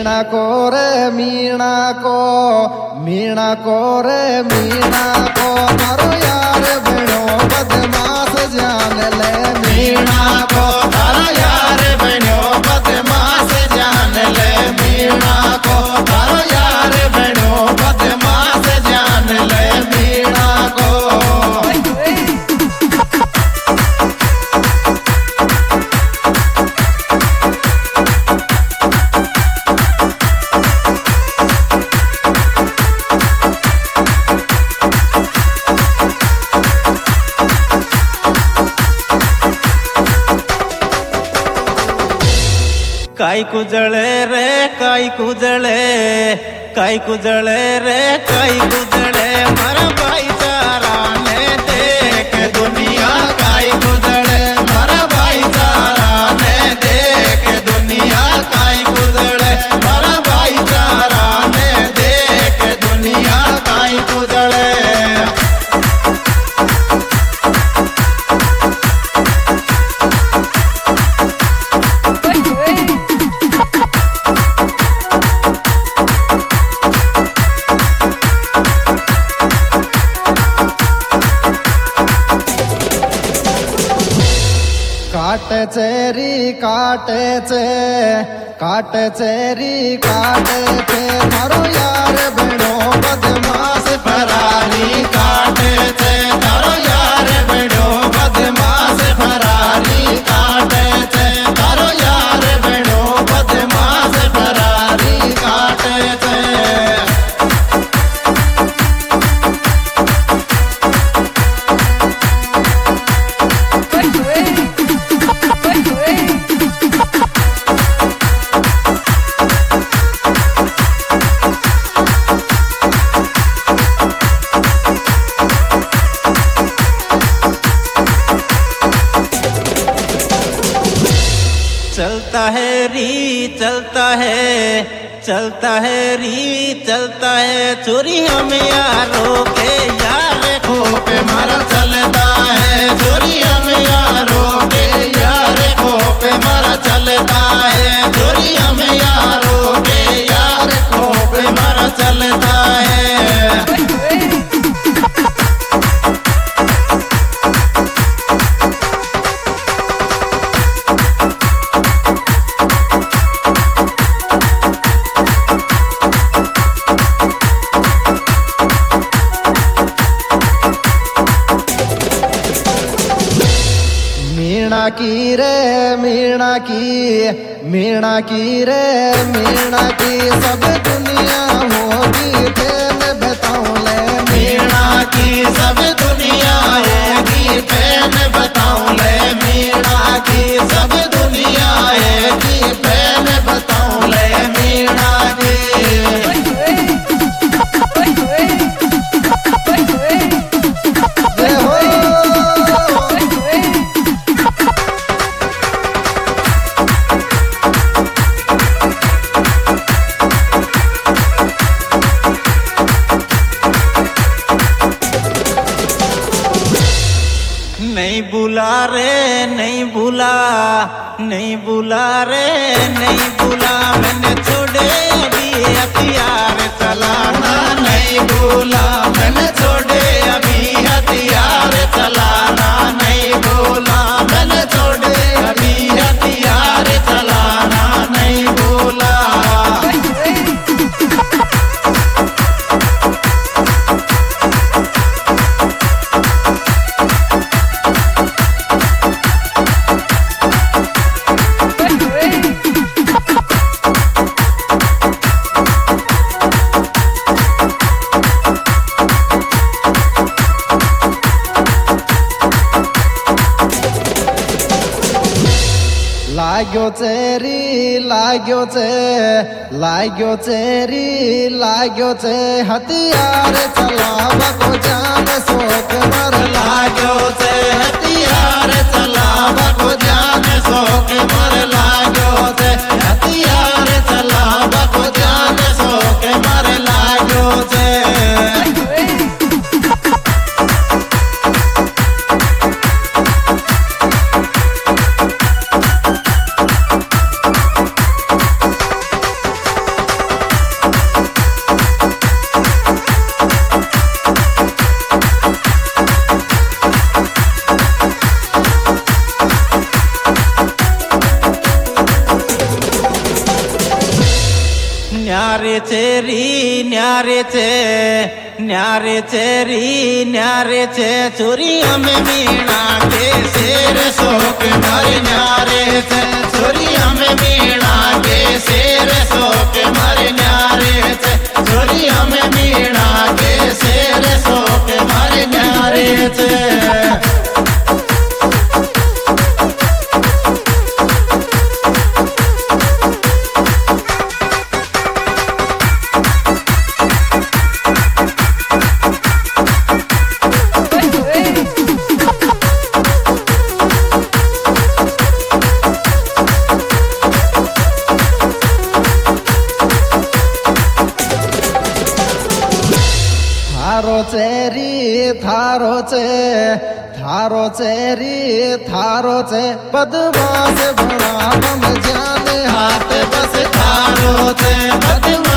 मीणा को रे मीणा को रे मीणा को मारो यार बनो बदमाश जान ले मीणा को तारा यार बनो बदमाश जान ले मीणा को तारा यार बनो बदमाश जान ले मीणा को काई कुजळे रे काई कुजळे रे काई कुजळे मर भाईचारा ने देख दुनिया काई कुजळे मर भाईचारा ने देख दुनिया काई कुजळे मर भाईचारा ने देख दुनिया काई कुजळे काटे चेरी काटे चे मारो यार बनो बदमाश फरारी काटे चे मारो यार बनो बदमाश फरारी काटे चे मारो यार बनो बदमाश फरारी काटे चे चलता है चोरी हम यारों के यार खो पे मारा चलता है चोरी हम यारों के यार खो पे मारा चलता है चोरी हम यारों के यार खो पे मारा चलता है मीणा की सब दुनिया होगी फैन बताऊं ले मीणा की सब दुनिया होगी फैन बताऊं ले मीणा की सब दुनिया होगी फैन बताऊं ले मीणा की नहीं बुला मैंने छोड़े अभी हथियार चलाना नहीं भूला मैंने छोड़े अभी हथियार चलाना नहीं भूला मैंने छोड़े अभी हथियार चलाना नहीं भूला लाग्यो चे हथियार चलावा को जान शोक मर लाग्यो चे हथियार चलावा को जान शोक मर लाग्यो चे हथियार चलावा को जान शोक मर लाग्यो चे न्यारे छे चोरी हमें मीणा के शेर शोक मारे न्यारे छे चोरी हमें मीणा के शेर शोक मारे न्यारे छे चोरी हमें मीणा के शेर शोक मारे न्यारे छे। थारो चे बदमाश बना हम जाने हाथ बस थारो चे बदमाश